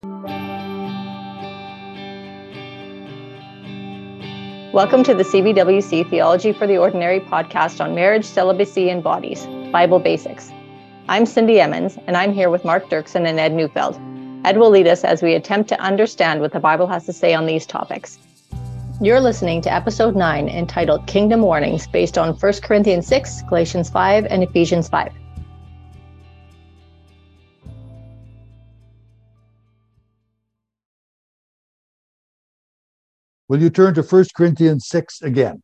Welcome to the CBWC Theology for the Ordinary podcast on marriage, celibacy, and bodies, Bible basics. I'm Cindy Emmons, and I'm here with Mark Dirksen and Ed Neufeld. Ed will lead us as we attempt to understand what the Bible has to say on these topics. You're listening to episode 9, entitled Kingdom Warnings, based on 1 Corinthians 6, Galatians 5, and Ephesians 5. Will you turn to 1 Corinthians 6 again?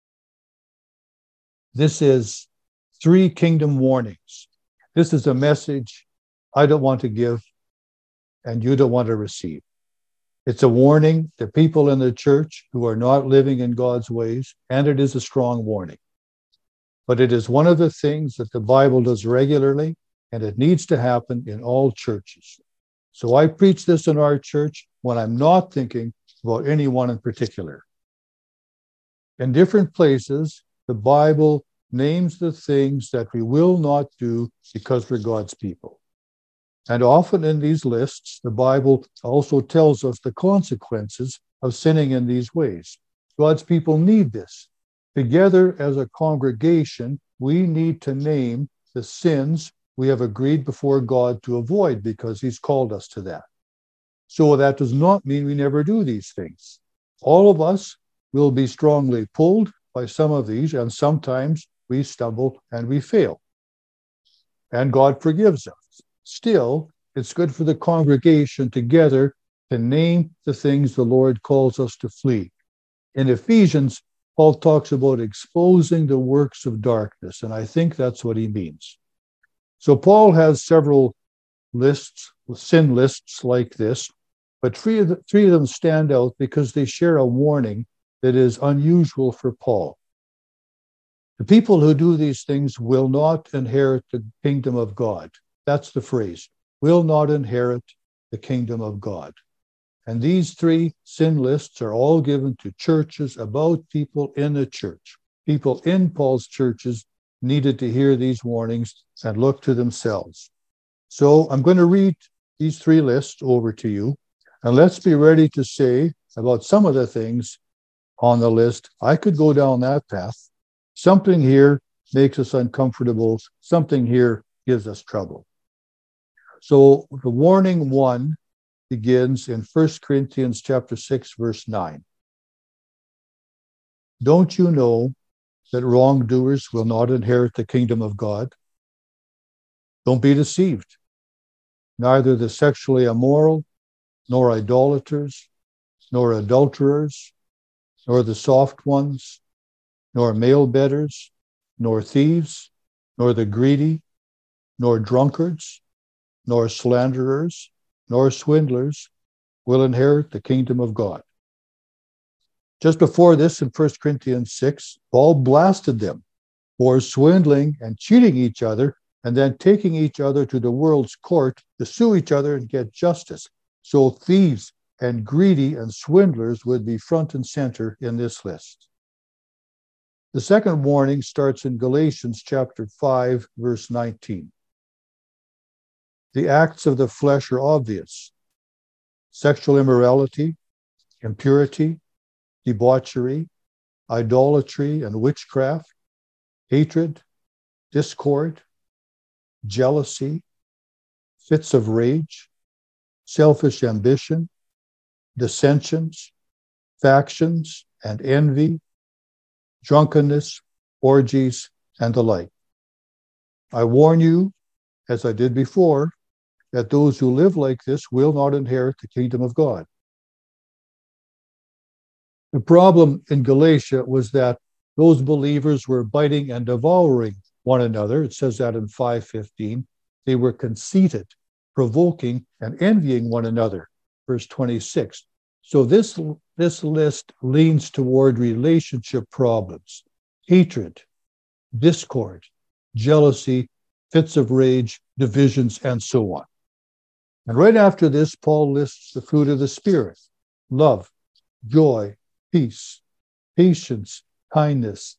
This is 3 kingdom warnings. This is a message I don't want to give and you don't want to receive. It's a warning to people in the church who are not living in God's ways, and it is a strong warning. But it is one of the things that the Bible does regularly, and it needs to happen in all churches. So I preach this in our church when I'm not thinking about anyone in particular. In different places, the Bible names the things that we will not do because we're God's people. And often in these lists, the Bible also tells us the consequences of sinning in these ways. God's people need this. Together as a congregation, we need to name the sins we have agreed before God to avoid because He's called us to that. So that does not mean we never do these things. All of us will be strongly pulled by some of these, and sometimes we stumble and we fail. And God forgives us. Still, it's good for the congregation together to name the things the Lord calls us to flee. In Ephesians, Paul talks about exposing the works of darkness, and I think that's what he means. So Paul has several lists, sin lists like this, but three of them stand out because they share a warning that is unusual for Paul. The people who do these things will not inherit the kingdom of God. That's the phrase, will not inherit the kingdom of God. And these 3 sin lists are all given to churches about people in the church. People in Paul's churches needed to hear these warnings and look to themselves. So I'm going to read these 3 lists over to you. And let's be ready to say about some of the things on the list, I could go down that path. Something here makes us uncomfortable. Something here gives us trouble. So the warning 1 begins in 1 Corinthians chapter 6, verse 9. Don't you know that wrongdoers will not inherit the kingdom of God? Don't be deceived. Neither the sexually immoral, nor idolaters, nor adulterers, nor the soft ones, nor male betters, nor thieves, nor the greedy, nor drunkards, nor slanderers, nor swindlers will inherit the kingdom of God. Just before this, in 1 Corinthians 6, Paul blasted them for swindling and cheating each other and then taking each other to the world's court to sue each other and get justice. So thieves and greedy and swindlers would be front and center in this list. The second warning starts in Galatians chapter 5, verse 19. The acts of the flesh are obvious: sexual immorality, impurity, debauchery, idolatry and witchcraft, hatred, discord, jealousy, fits of rage, selfish ambition, dissensions, factions, and envy, drunkenness, orgies, and the like. I warn you, as I did before, that those who live like this will not inherit the kingdom of God. The problem in Galatia was that those believers were biting and devouring one another. It says that in 5:15. They were conceited, provoking, and envying one another. Verse 26. So this list leans toward relationship problems: hatred, discord, jealousy, fits of rage, divisions, and so on. And right after this, Paul lists the fruit of the Spirit: love, joy, peace, patience, kindness,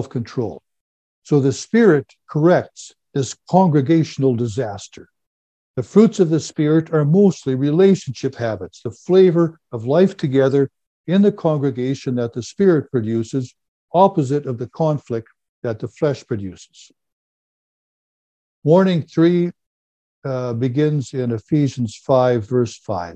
self-control. So the Spirit corrects this congregational disaster. The fruits of the Spirit are mostly relationship habits, the flavor of life together in the congregation that the Spirit produces, opposite of the conflict that the flesh produces. Warning 3 begins in Ephesians 5, verse 5.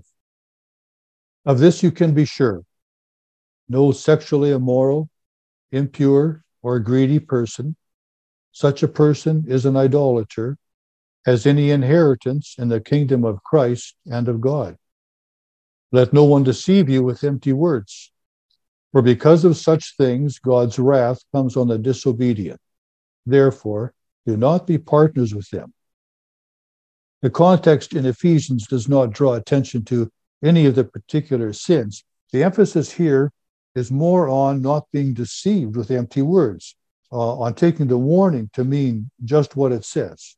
Of this you can be sure. No sexually immoral, impure, or greedy person, such a person is an idolater, has any inheritance in the kingdom of Christ and of God. Let no one deceive you with empty words, for because of such things God's wrath comes on the disobedient. Therefore, do not be partners with them. The context in Ephesians does not draw attention to any of the particular sins. The emphasis here is more on not being deceived with empty words, on taking the warning to mean just what it says.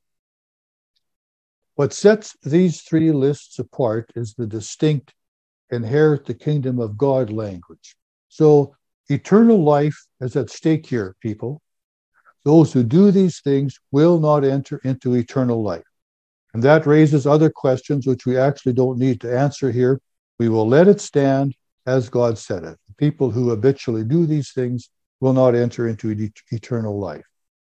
What sets these three lists apart is the distinct inherit the kingdom of God language. So eternal life is at stake here, people. Those who do these things will not enter into eternal life. And that raises other questions which we actually don't need to answer here. We will let it stand as God said it. People who habitually do these things will not enter into eternal life.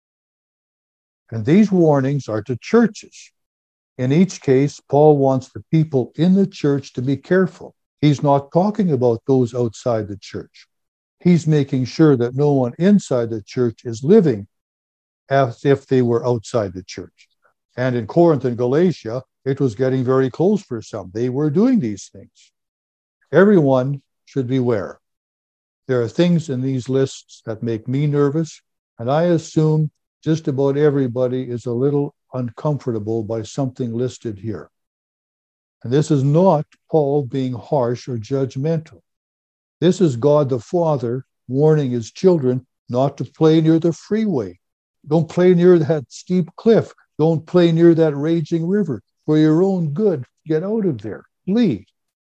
And these warnings are to churches. In each case, Paul wants the people in the church to be careful. He's not talking about those outside the church. He's making sure that no one inside the church is living as if they were outside the church. And in Corinth and Galatia, it was getting very close for some. They were doing these things. Everyone should beware. There are things in these lists that make me nervous, and I assume just about everybody is a little uncomfortable by something listed here. And this is not Paul being harsh or judgmental. This is God the Father warning his children not to play near the freeway. Don't play near that steep cliff. Don't play near that raging river. For your own good, get out of there. Flee.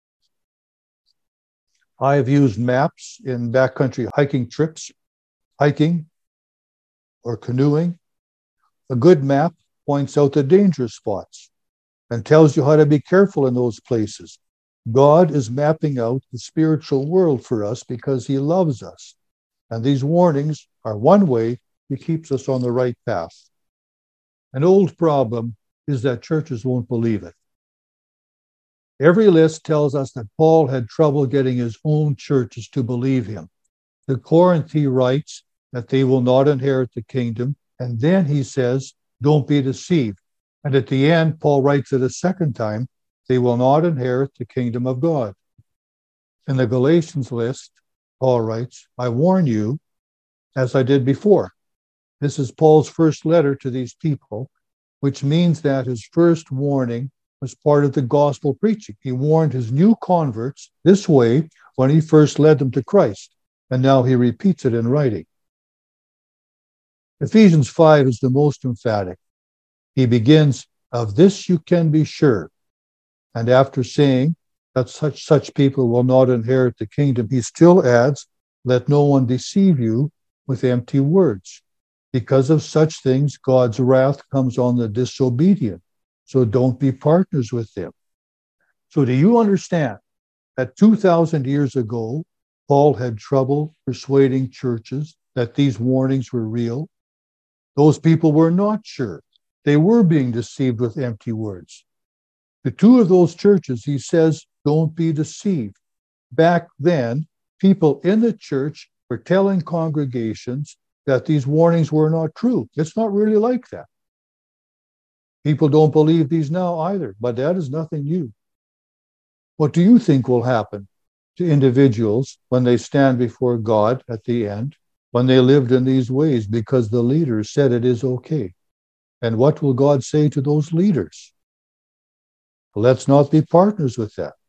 I have used maps in backcountry hiking trips, hiking or canoeing. A good map points out the danger spots and tells you how to be careful in those places. God is mapping out the spiritual world for us because he loves us. And these warnings are one way he keeps us on the right path. An old problem is that churches won't believe it. Every list tells us that Paul had trouble getting his own churches to believe him. To Corinth, he writes that they will not inherit the kingdom. And then he says, don't be deceived. And at the end, Paul writes it a second time, they will not inherit the kingdom of God. In the Galatians list, Paul writes, I warn you, as I did before. This is Paul's first letter to these people, which means that his first warning was part of the gospel preaching. He warned his new converts this way when he first led them to Christ, and now he repeats it in writing. Ephesians 5 is the most emphatic. He begins, of this you can be sure. And after saying that such people will not inherit the kingdom, he still adds, let no one deceive you with empty words. Because of such things, God's wrath comes on the disobedient. So don't be partners with them. So do you understand that 2,000 years ago, Paul had trouble persuading churches that these warnings were real? Those people were not sure. They were being deceived with empty words. To two of those churches, he says, don't be deceived. Back then, people in the church were telling congregations that these warnings were not true. It's not really like that. People don't believe these now either, but that is nothing new. What do you think will happen to individuals when they stand before God at the end, when they lived in these ways because the leaders said it is okay? And what will God say to those leaders? Let's not be partners with that.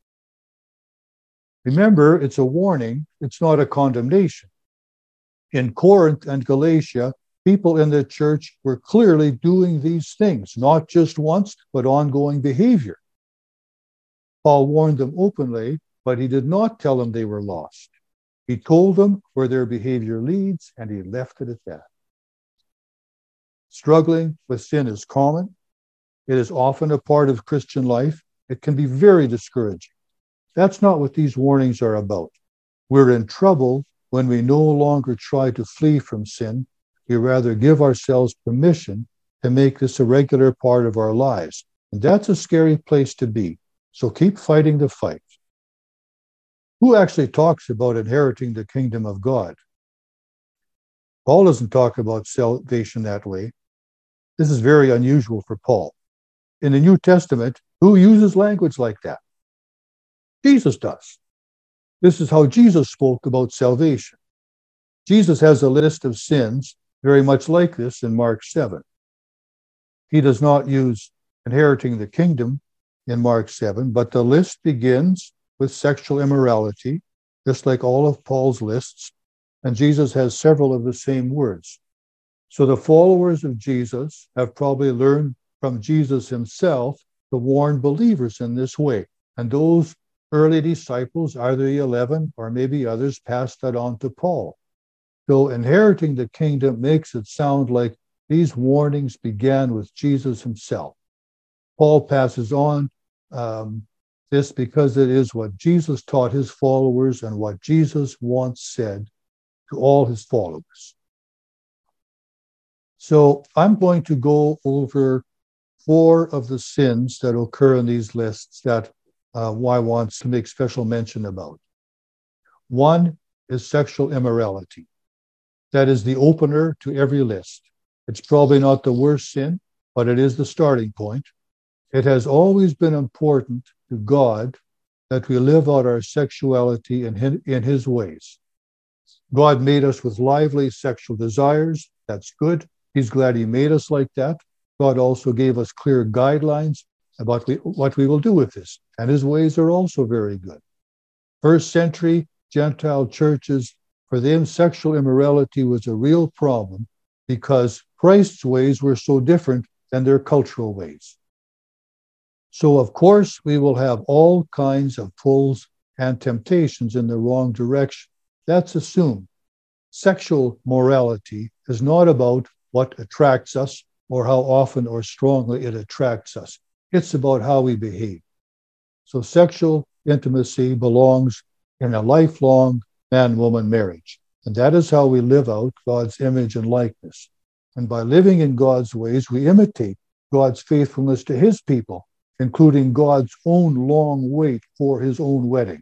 Remember, it's a warning, it's not a condemnation. In Corinth and Galatia, people in the church were clearly doing these things, not just once, but ongoing behavior. Paul warned them openly, but he did not tell them they were lost. He told them where their behavior leads, and he left it at that. Struggling with sin is common. It is often a part of Christian life. It can be very discouraging. That's not what these warnings are about. We're in trouble when we no longer try to flee from sin. We rather give ourselves permission to make this a regular part of our lives. And that's a scary place to be. So keep fighting the fight. Who actually talks about inheriting the kingdom of God? Paul doesn't talk about salvation that way. This is very unusual for Paul. In the New Testament, who uses language like that? Jesus does. This is how Jesus spoke about salvation. Jesus has a list of sins very much like this in Mark 7. He does not use inheriting the kingdom in Mark 7, but the list begins with sexual immorality, just like all of Paul's lists, and Jesus has several of the same words. So the followers of Jesus have probably learned from Jesus himself to warn believers in this way. And those early disciples, either the 11 or maybe others, passed that on to Paul. So inheriting the kingdom makes it sound like these warnings began with Jesus himself. Paul passes on this because it is what Jesus taught his followers and what Jesus once said to all his followers. So I'm going to go over 4 of the sins that occur in these lists that I want to make special mention about. One is sexual immorality. That is the opener to every list. It's probably not the worst sin, but it is the starting point. It has always been important to God that we live out our sexuality in his ways. God made us with lively sexual desires. That's good. He's glad he made us like that. God also gave us clear guidelines about what we will do with this. And his ways are also very good. First century Gentile churches, for them, sexual immorality was a real problem because Christ's ways were so different than their cultural ways. So, of course, we will have all kinds of pulls and temptations in the wrong direction. That's assumed. Sexual morality is not about what attracts us or how often or strongly it attracts us. It's about how we behave. So sexual intimacy belongs in a lifelong man-woman marriage. And that is how we live out God's image and likeness. And by living in God's ways, we imitate God's faithfulness to his people, including God's own long wait for his own wedding.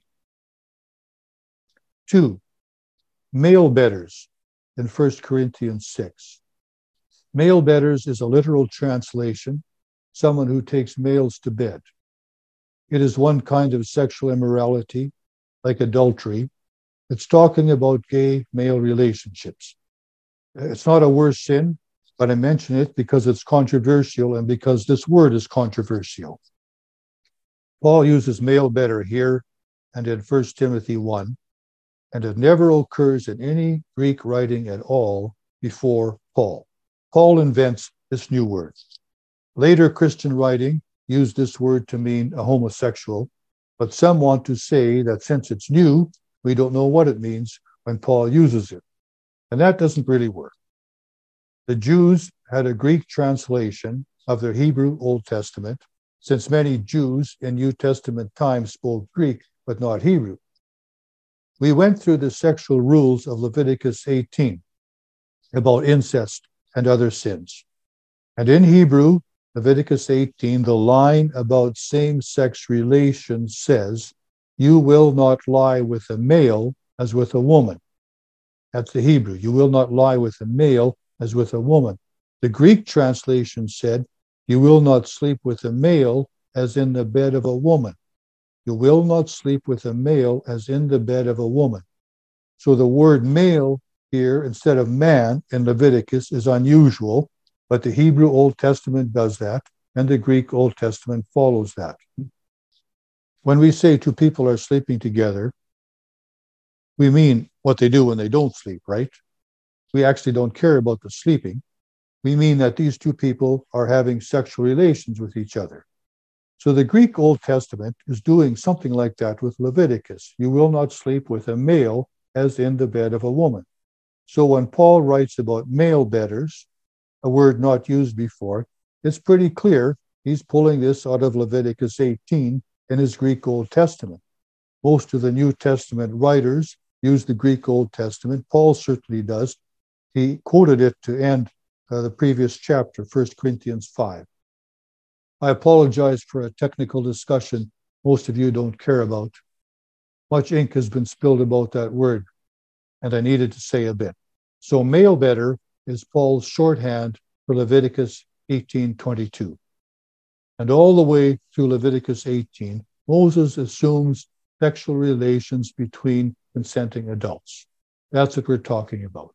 2, male betters in 1 Corinthians 6. Male betters is a literal translation, someone who takes males to bed. It is one kind of sexual immorality, like adultery. It's talking about gay male relationships. It's not a worse sin, but I mention it because it's controversial and because this word is controversial. Paul uses male better here and in 1 Timothy 1, and it never occurs in any Greek writing at all before Paul. Paul invents this new word. Later Christian writing used this word to mean a homosexual, but some want to say that since it's new, we don't know what it means when Paul uses it. And that doesn't really work. The Jews had a Greek translation of their Hebrew Old Testament, since many Jews in New Testament times spoke Greek, but not Hebrew. We went through the sexual rules of Leviticus 18 about incest and other sins. And in Hebrew, Leviticus 18, the line about same-sex relations says, "You will not lie with a male as with a woman." That's the Hebrew. You will not lie with a male as with a woman. The Greek translation said, "You will not sleep with a male as in the bed of a woman." You will not sleep with a male as in the bed of a woman. So the word male here instead of man in Leviticus is unusual, but the Hebrew Old Testament does that, and the Greek Old Testament follows that. When we say two people are sleeping together, we mean what they do when they don't sleep, right? We actually don't care about the sleeping. We mean that these two people are having sexual relations with each other. So the Greek Old Testament is doing something like that with Leviticus. You will not sleep with a male as in the bed of a woman. So when Paul writes about male betters, a word not used before, it's pretty clear he's pulling this out of Leviticus 18 in his Greek Old Testament. Most of the New Testament writers use the Greek Old Testament. Paul certainly does. He quoted it to end the previous chapter, 1 Corinthians 5. I apologize for a technical discussion most of you don't care about. Much ink has been spilled about that word, and I needed to say a bit. So male better is Paul's shorthand for Leviticus 18:22. And all the way through Leviticus 18, Moses assumes sexual relations between consenting adults. That's what we're talking about.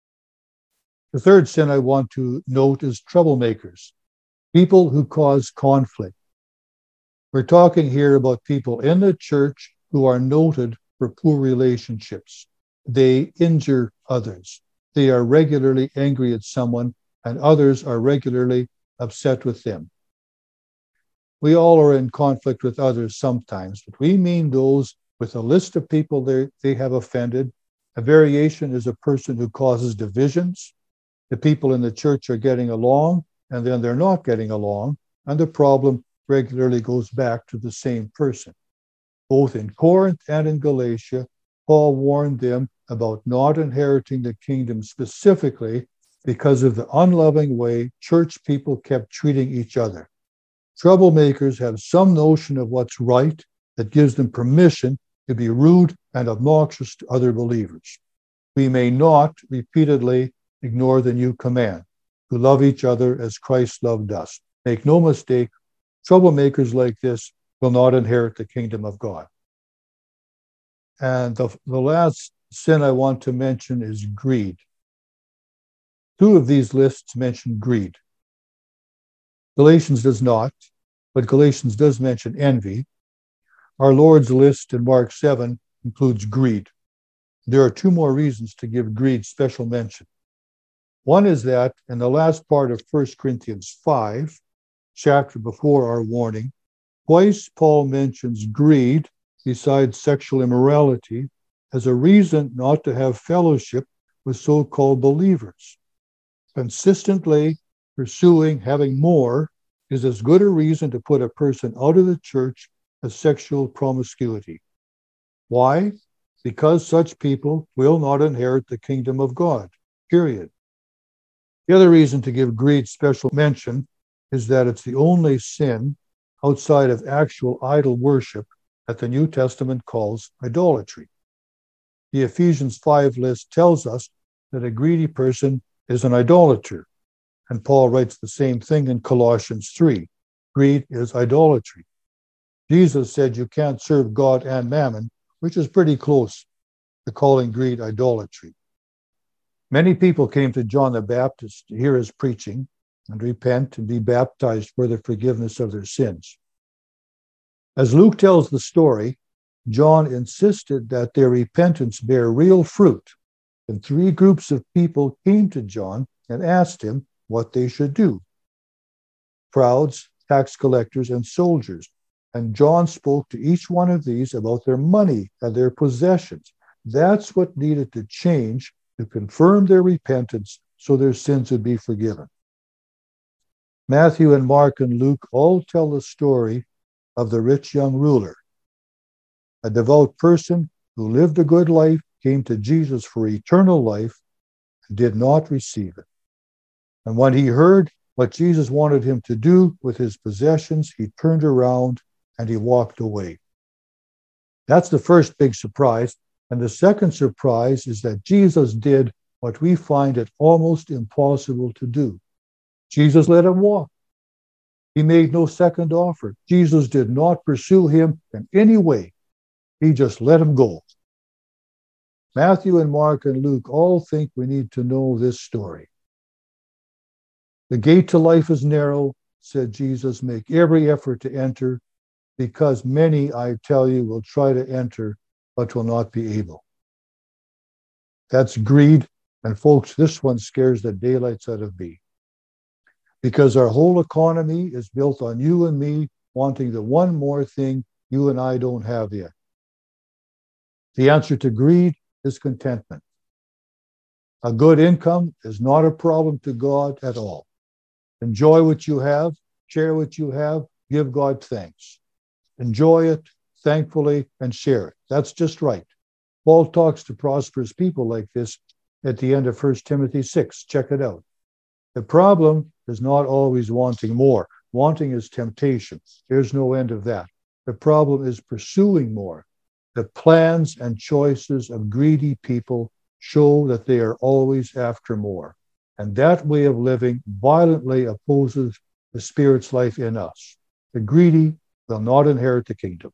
The third sin I want to note is troublemakers, people who cause conflict. We're talking here about people in the church who are noted for poor relationships. They injure others. They are regularly angry at someone, and others are regularly upset with them. We all are in conflict with others sometimes, but we mean those with a list of people they have offended. A variation is a person who causes divisions. The people in the church are getting along, and then they're not getting along, and the problem regularly goes back to the same person. Both in Corinth and in Galatia, Paul warned them about not inheriting the kingdom specifically because of the unloving way church people kept treating each other. Troublemakers have some notion of what's right that gives them permission to be rude and obnoxious to other believers. We may not repeatedly ignore the new command, to love each other as Christ loved us. Make no mistake, troublemakers like this will not inherit the kingdom of God. And the last sin I want to mention is greed. Two of these lists mention greed. Galatians does not, but Galatians does mention envy. Our Lord's list in Mark 7 includes greed. There are two more reasons to give greed special mention. One is that in the last part of 1 Corinthians 5, chapter before our warning, twice Paul mentions greed besides sexual immorality as a reason not to have fellowship with so-called believers. Consistently pursuing having more is as good a reason to put a person out of the church as sexual promiscuity. Why? Because such people will not inherit the kingdom of God, period. The other reason to give greed special mention is that it's the only sin outside of actual idol worship that the New Testament calls idolatry. The Ephesians 5 list tells us that a greedy person is an idolater, and Paul writes the same thing in Colossians 3. Greed is idolatry. Jesus said you can't serve God and mammon, which is pretty close to calling greed idolatry. Many people came to John the Baptist to hear his preaching and repent and be baptized for the forgiveness of their sins. As Luke tells the story, John insisted that their repentance bear real fruit, and three groups of people came to John and asked him what they should do. Crowds, tax collectors, and soldiers. And John spoke to each one of these about their money and their possessions. That's what needed to change to confirm their repentance so their sins would be forgiven. Matthew and Mark and Luke all tell the story of the rich young ruler. A devout person who lived a good life came to Jesus for eternal life and did not receive it. And when he heard what Jesus wanted him to do with his possessions, he turned around and he walked away. That's the first big surprise. And the second surprise is that Jesus did what we find it almost impossible to do. Jesus let him walk. He made no second offer. Jesus did not pursue him in any way. He just let him go. Matthew and Mark and Luke all think we need to know this story. The gate to life is narrow, said Jesus. Make every effort to enter, because many, I tell you, will try to enter, but will not be able. That's greed. And folks, this one scares the daylights out of me. Because our whole economy is built on you and me wanting the one more thing you and I don't have yet. The answer to greed is contentment. A good income is not a problem to God at all. Enjoy what you have, share what you have, give God thanks. Enjoy it thankfully and share it. That's just right. Paul talks to prosperous people like this at the end of 1 Timothy 6. Check it out. The problem is not always wanting more. Wanting is temptation. There's no end of that. The problem is pursuing more. The plans and choices of greedy people show that they are always after more. And that way of living violently opposes the Spirit's life in us. The greedy will not inherit the kingdom.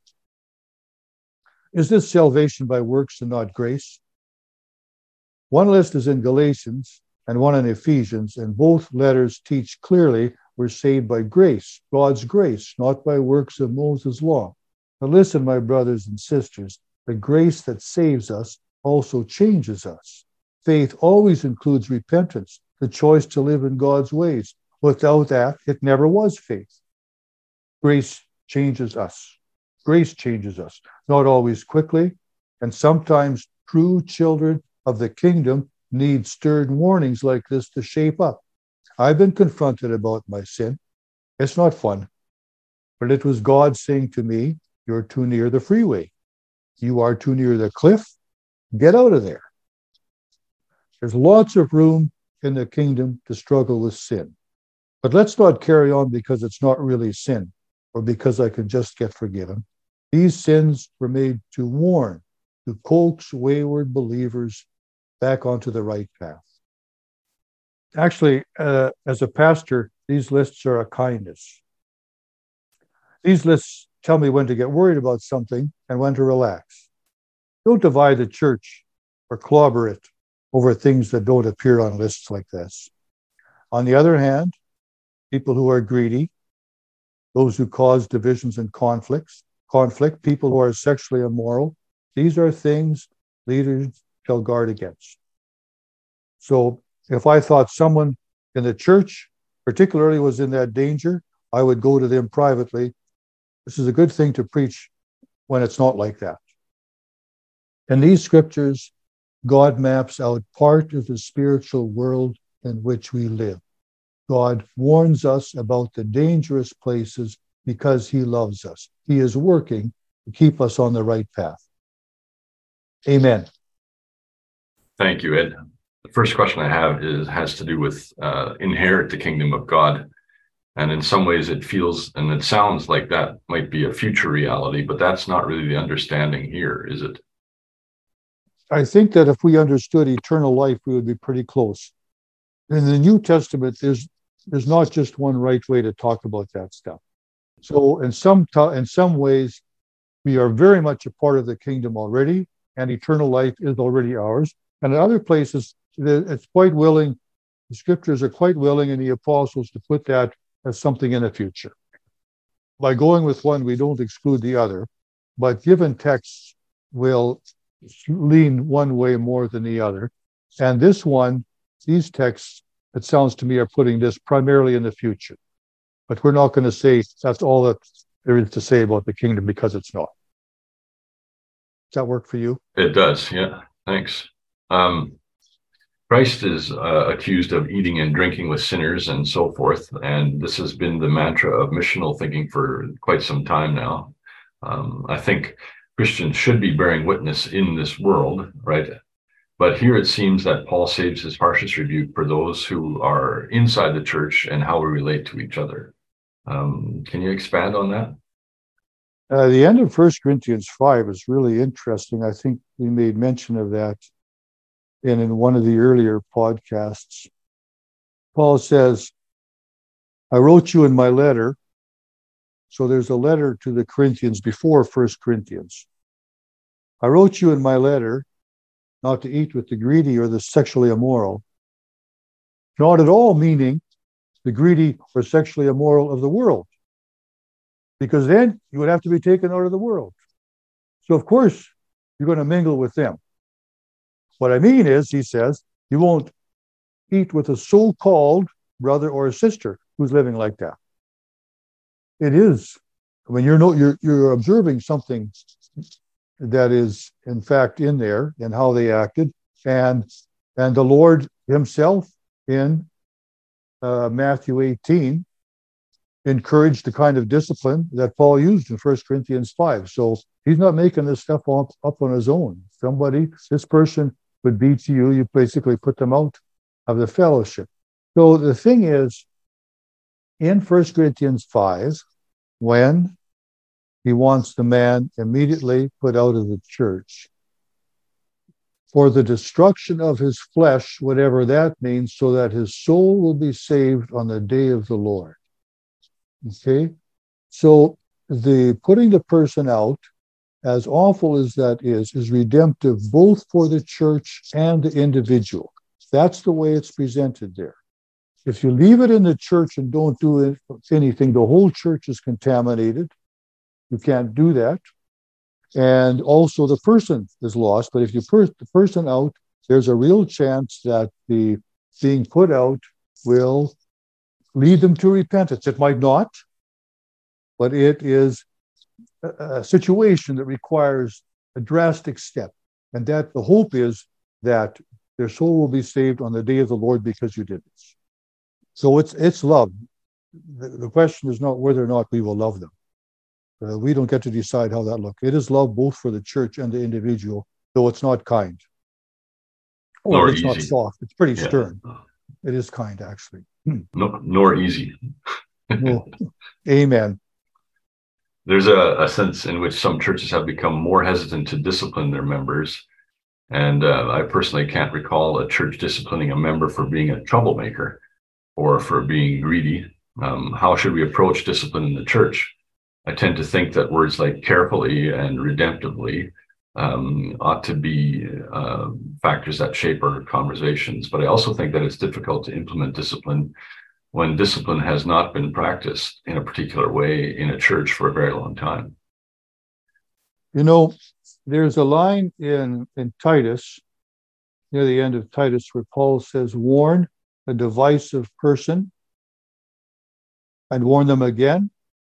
Is this salvation by works and not grace? One list is in Galatians and one in Ephesians, and both letters teach clearly we're saved by grace, God's grace, not by works of Moses' law. Now listen, my brothers and sisters, the grace that saves us also changes us. Faith always includes repentance, the choice to live in God's ways. Without that, it never was faith. Grace changes us. Grace changes us, not always quickly, and sometimes true children of the kingdom need stern warnings like this to shape up. I've been confronted about my sin. It's not fun, but it was God saying to me, you're too near the freeway. You are too near the cliff. Get out of there. There's lots of room in the kingdom to struggle with sin. But let's not carry on because it's not really sin or because I can just get forgiven. These sins were made to warn, to coax wayward believers back onto the right path. Actually, as a pastor, these lists are a kindness. These lists tell me when to get worried about something and when to relax. Don't divide the church or clobber it over things that don't appear on lists like this. On the other hand, people who are greedy, those who cause divisions and conflict, people who are sexually immoral, these are things leaders shall guard against. So if I thought someone in the church particularly was in that danger, I would go to them privately. This is a good thing to preach when it's not like that. In these scriptures, God maps out part of the spiritual world in which we live. God warns us about the dangerous places because he loves us. He is working to keep us on the right path. Amen. Thank you, Ed. The first question I have has to do with inherit the kingdom of God. And in some ways it feels and it sounds like that might be a future reality, but that's not really the understanding here, is it? I think that if we understood eternal life, we would be pretty close. In the New Testament, there's not just one right way to talk about that stuff. So in some ways, we are very much a part of the kingdom already, and eternal life is already ours. And in other places, it's quite willing, the scriptures are quite willing, and the apostles to put that as something in the future. By going with one, we don't exclude the other, but given texts will lean one way more than the other. And these texts, it sounds to me, are putting this primarily in the future. But we're not going to say that's all that there is to say about the kingdom because it's not. Does that work for you? It does, yeah. Thanks. Christ is accused of eating and drinking with sinners and so forth, and this has been the mantra of missional thinking for quite some time now. I think Christians should be bearing witness in this world, right? But here it seems that Paul saves his harshest rebuke for those who are inside the church and how we relate to each other. Can you expand on that? The end of 1 Corinthians 5 is really interesting. I think we made mention of that in one of the earlier podcasts. Paul says, I wrote you in my letter. So there's a letter to the Corinthians before 1 Corinthians. I wrote you in my letter not to eat with the greedy or the sexually immoral, not at all meaning the greedy or sexually immoral of the world, because then you would have to be taken out of the world. So of course, you're going to mingle with them. What I mean is, he says, you won't eat with a so-called brother or a sister who's living like that. It is, I mean, you're observing something that is, in fact, in there and how they acted. And the Lord himself in Matthew 18 encourage the kind of discipline that Paul used in 1 Corinthians 5. So he's not making this stuff up on his own. This person would beat you, you basically put them out of the fellowship. So the thing is, in 1 Corinthians 5, when he wants the man immediately put out of the church for the destruction of his flesh, whatever that means, so that his soul will be saved on the day of the Lord. Okay? So the putting the person out, as awful as that is redemptive both for the church and the individual. That's the way it's presented there. If you leave it in the church and don't do anything, the whole church is contaminated. You can't do that. And also the person is lost. But if you put the person out, there's a real chance that the being put out will lead them to repentance. It might not, but it is a situation that requires a drastic step. And that the hope is that their soul will be saved on the day of the Lord because you did this. So it's love. The question is not whether or not we will love them. We don't get to decide how that looks. It is love both for the church and the individual, though it's not kind. Or it's not soft. It's pretty stern. It is kind, actually. Nor easy. No. Amen. There's a sense in which some churches have become more hesitant to discipline their members. And I personally can't recall a church disciplining a member for being a troublemaker or for being greedy. How should we approach discipline in the church? I tend to think that words like carefully and redemptively ought to be factors that shape our conversations. But I also think that it's difficult to implement discipline when discipline has not been practiced in a particular way in a church for a very long time. You know, there's a line in Titus, near the end of Titus, where Paul says, warn a divisive person and warn them again,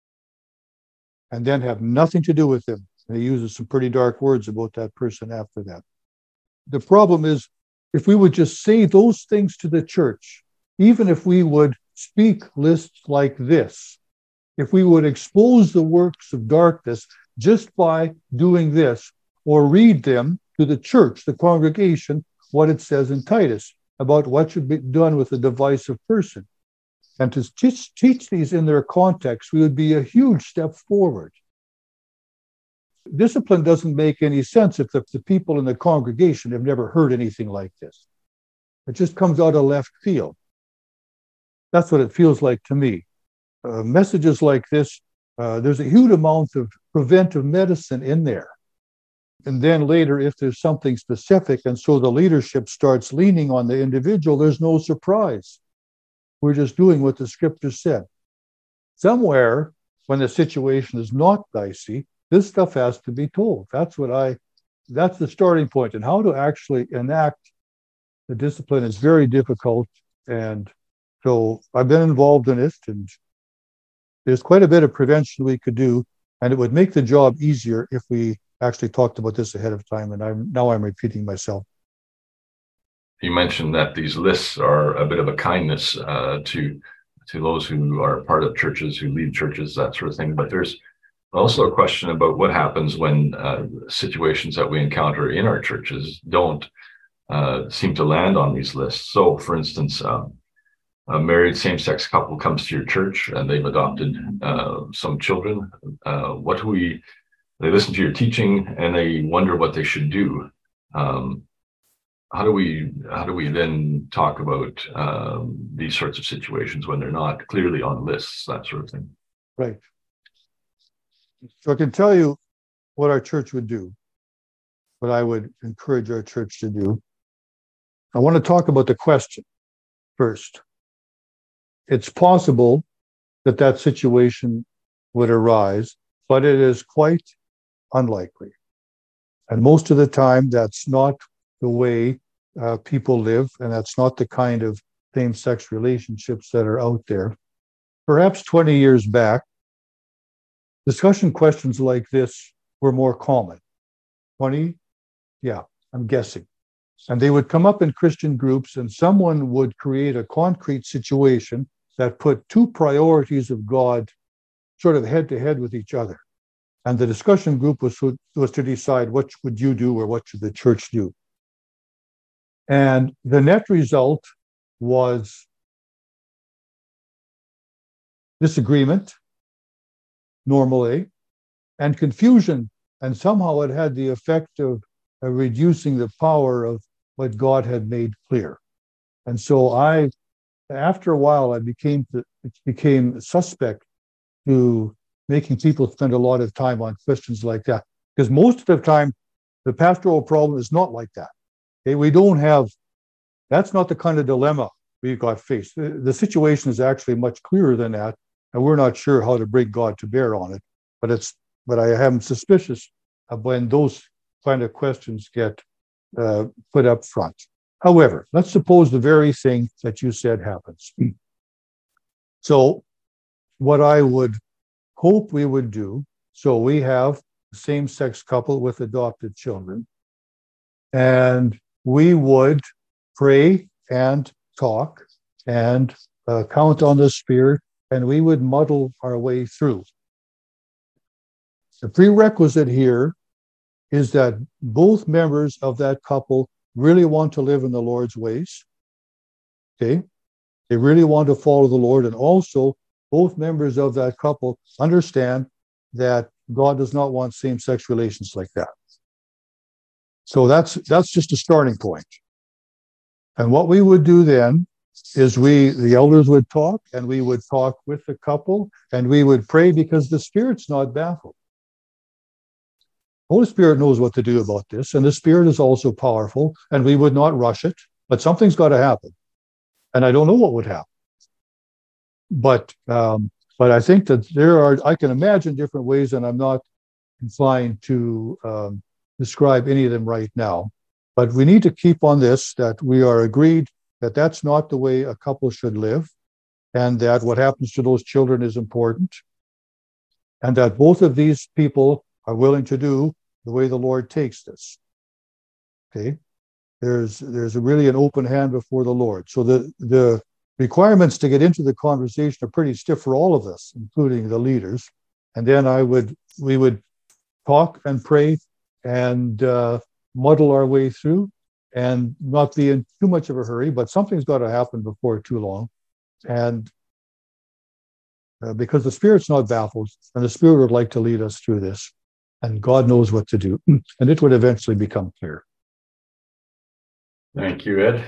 and then have nothing to do with them. And he uses some pretty dark words about that person after that. The problem is, if we would just say those things to the church, even if we would speak lists like this, if we would expose the works of darkness just by doing this, or read them to the church, the congregation, what it says in Titus about what should be done with a divisive person, and to teach these in their context, we would be a huge step forward. Discipline doesn't make any sense if the people in the congregation have never heard anything like this. It just comes out of left field. That's what it feels like to me. Messages like this, there's a huge amount of preventive medicine in there. And then later, if there's something specific, and so the leadership starts leaning on the individual, there's no surprise. We're just doing what the scripture said. Somewhere, when the situation is not dicey, this stuff has to be told. That's the starting point. And how to actually enact the discipline is very difficult. And so I've been involved in it, and there's quite a bit of prevention we could do, and it would make the job easier if we actually talked about this ahead of time. And I'm repeating myself. You mentioned that these lists are a bit of a kindness to those who are part of churches, who lead churches, that sort of thing. But there's also a question about what happens when situations that we encounter in our churches don't seem to land on these lists. So, for instance, a married same-sex couple comes to your church and they've adopted some children. They listen to your teaching and they wonder what they should do. How do we then talk about these sorts of situations when they're not clearly on lists, that sort of thing? Right. So I can tell you what our church would do, what I would encourage our church to do. I want to talk about the question first. It's possible that situation would arise, but it is quite unlikely. And most of the time, that's not the way people live, and that's not the kind of same-sex relationships that are out there. Perhaps 20 years back, discussion questions like this were more common. 20? Yeah, I'm guessing. And they would come up in Christian groups, and someone would create a concrete situation, that put two priorities of God sort of head to head with each other. And the discussion group was to decide what would you do or what should the church do. And the net result was disagreement, normally, and confusion. And somehow it had the effect of reducing the power of what God had made clear. And so after a while, it became suspect to making people spend a lot of time on questions like that. Because most of the time, the pastoral problem is not like that. Okay? That's not the kind of dilemma we've got faced. The situation is actually much clearer than that, and we're not sure how to bring God to bear on it. But I am suspicious of when those kind of questions get put up front. However, let's suppose the very thing that you said happens. So what I would hope we would do, so we have a same-sex couple with adopted children, and we would pray and talk and count on the Spirit, and we would muddle our way through. The prerequisite here is that both members of that couple really want to live in the Lord's ways. Okay? They really want to follow the Lord, and also both members of that couple understand that God does not want same-sex relations like that. So that's just a starting point. And what we would do then is the elders would talk, and we would talk with the couple, and we would pray, because the Spirit's not baffled. Holy Spirit knows what to do about this, and the Spirit is also powerful, and we would not rush it, but something's got to happen. And I don't know what would happen. But I think that I can imagine different ways, and I'm not inclined to describe any of them right now. But we need to keep on this, that we are agreed that that's not the way a couple should live, and that what happens to those children is important, and that both of these people are willing to do the way the Lord takes this. Okay? There's really an open hand before the Lord. So the requirements to get into the conversation are pretty stiff for all of us, including the leaders. And then we would talk and pray and muddle our way through and not be in too much of a hurry, but something's got to happen before too long. And because the Spirit's not baffled, and the Spirit would like to lead us through this, and God knows what to do, and it would eventually become clear. Thank you, Ed.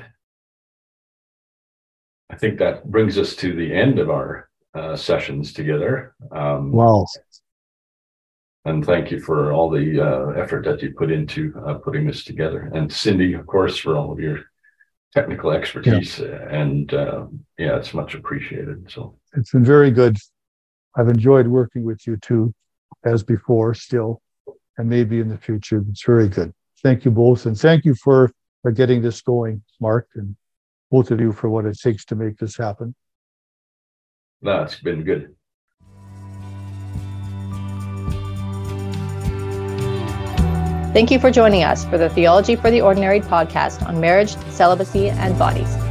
I think that brings us to the end of our sessions together. Wow. And thank you for all the effort that you put into putting this together. And Cindy, of course, for all of your technical expertise. Yeah. And it's much appreciated. So it's been very good. I've enjoyed working with you too, as before, still, and maybe in the future. It's very good. Thank you both. And thank you for getting this going, Mark, and both of you for what it takes to make this happen. No, it's been good. Thank you for joining us for the Theology for the Ordinary podcast on marriage, celibacy, and bodies.